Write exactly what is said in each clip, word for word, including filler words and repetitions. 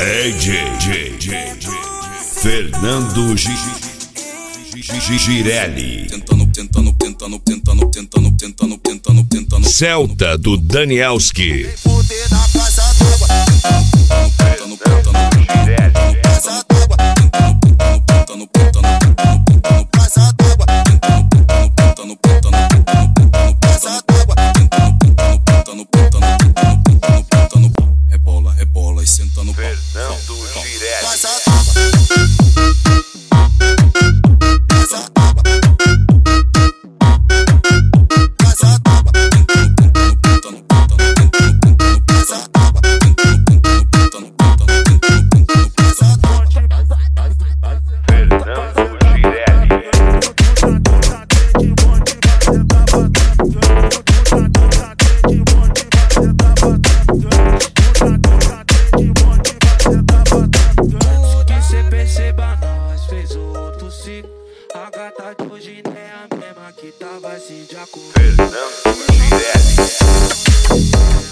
D J Fernando Girelli. Tentando, tentando, tentando, tentando, tentando, tentando, tentando, tentando. Celta do Danielski. Poder na casa d'água. Tentando, tentando, Girelli. Casa d'água. tentando, tentando, tentando, Casa d'água. tentando, tentando, Casa d'água. tentando, tentando, tentando. Rebola, rebola e senta no pau. Fernando Girelli. Casa d'água. Casa d'água. Casa d'água. Tentando, tentando, tentando, Casa d'água. tentando, tentando, Casa d'água. Fernando Girelli. Que cê perceba, nós fez outro ciclo. A gata de hoje não é a mesma que tava assim de acordo. Fernando Girelli.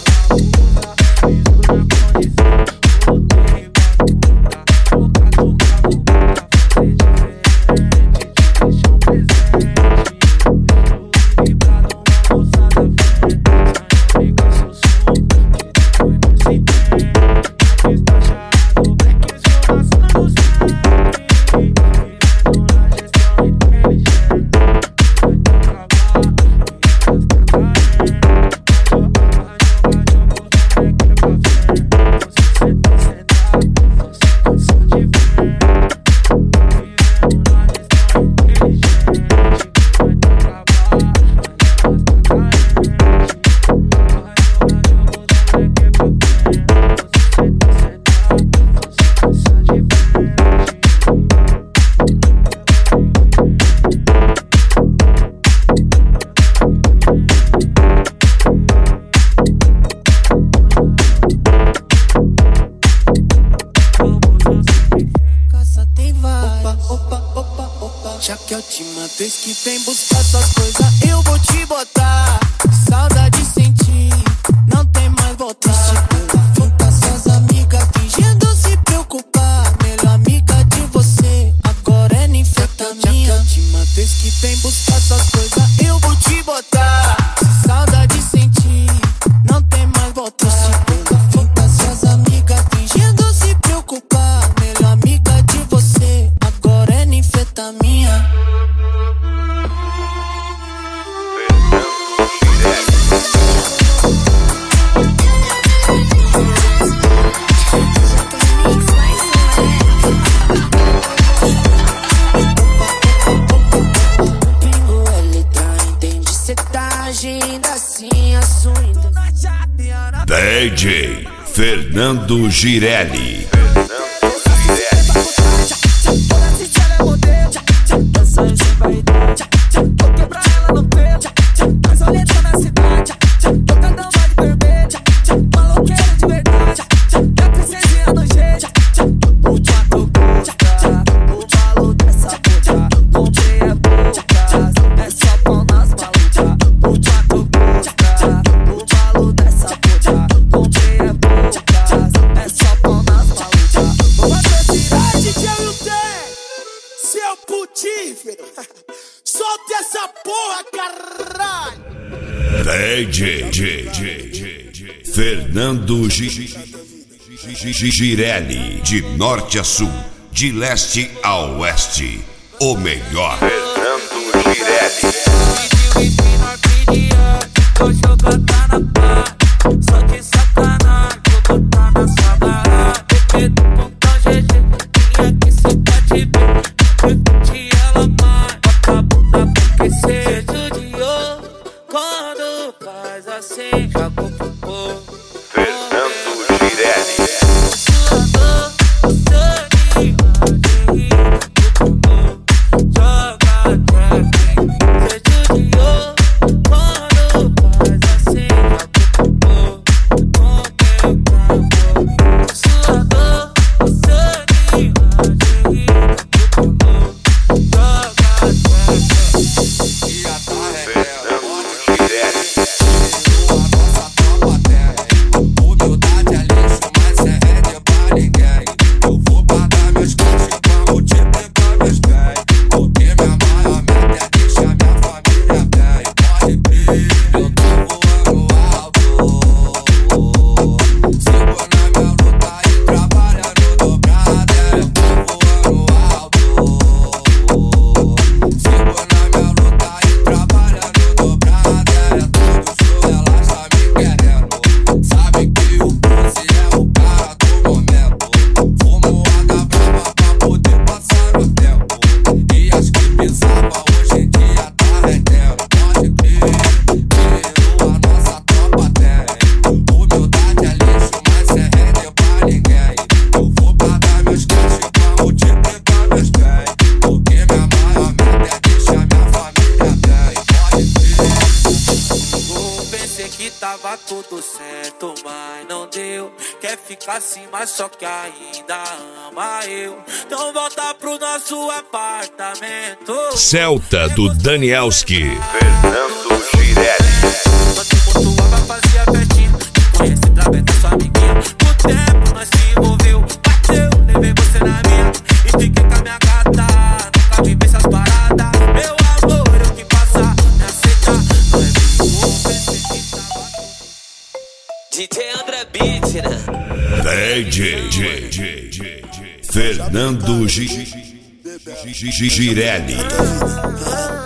Já que é a última vez que vem buscar suas coisas, eu vou te botar. Saudade sentir, não tem mais voltar. Junta suas amigas fingindo se preocupar. Melhor amiga de você, agora é ninfeta minha. Já que é a última vez que vem buscar suas coisas, eu vou te botar. Saudade sentir, não tem mais voltar. Junta suas amigas fingindo se preocupar. Melhor amiga de você, agora é ninfeta minha. Pingo é letra, entende setagem, ainda assim a sua intenção. D J Fernando Girelli. Seu putífero, solte essa porra, caralho! D J Fernando Girelli. De norte a sul, de leste a oeste, o melhor. Fernando Girelli. Vou jogar tá na pá, só de sacanagem. Vou botar na sua barra. Bebê do pontão G G, quem aqui cê pode ver. Curte ela mais, bota a bunda porque cê judiou. Quando faz assim, joga pro povo. Fernando Girelli. Sua dor, sua imagem, joga pra quem cê judiou. Quando faz assim, quer ficar assim, mas só que ainda ama eu. Então volta pro nosso apartamento. Celta do Danielski. Fernando Girelli. Quando mutuava fazia pertinho, te conheci através da sua amiguinha. Com o tempo nós se envolveu, bateu, levei você na minha e fiquei com a minha gata. Nunca vivi essas paradas, meu amor, eu que passar, me aceitar. Não é mesmo, pensei que tava. D J André Beat, né? D J Fernando Girelli.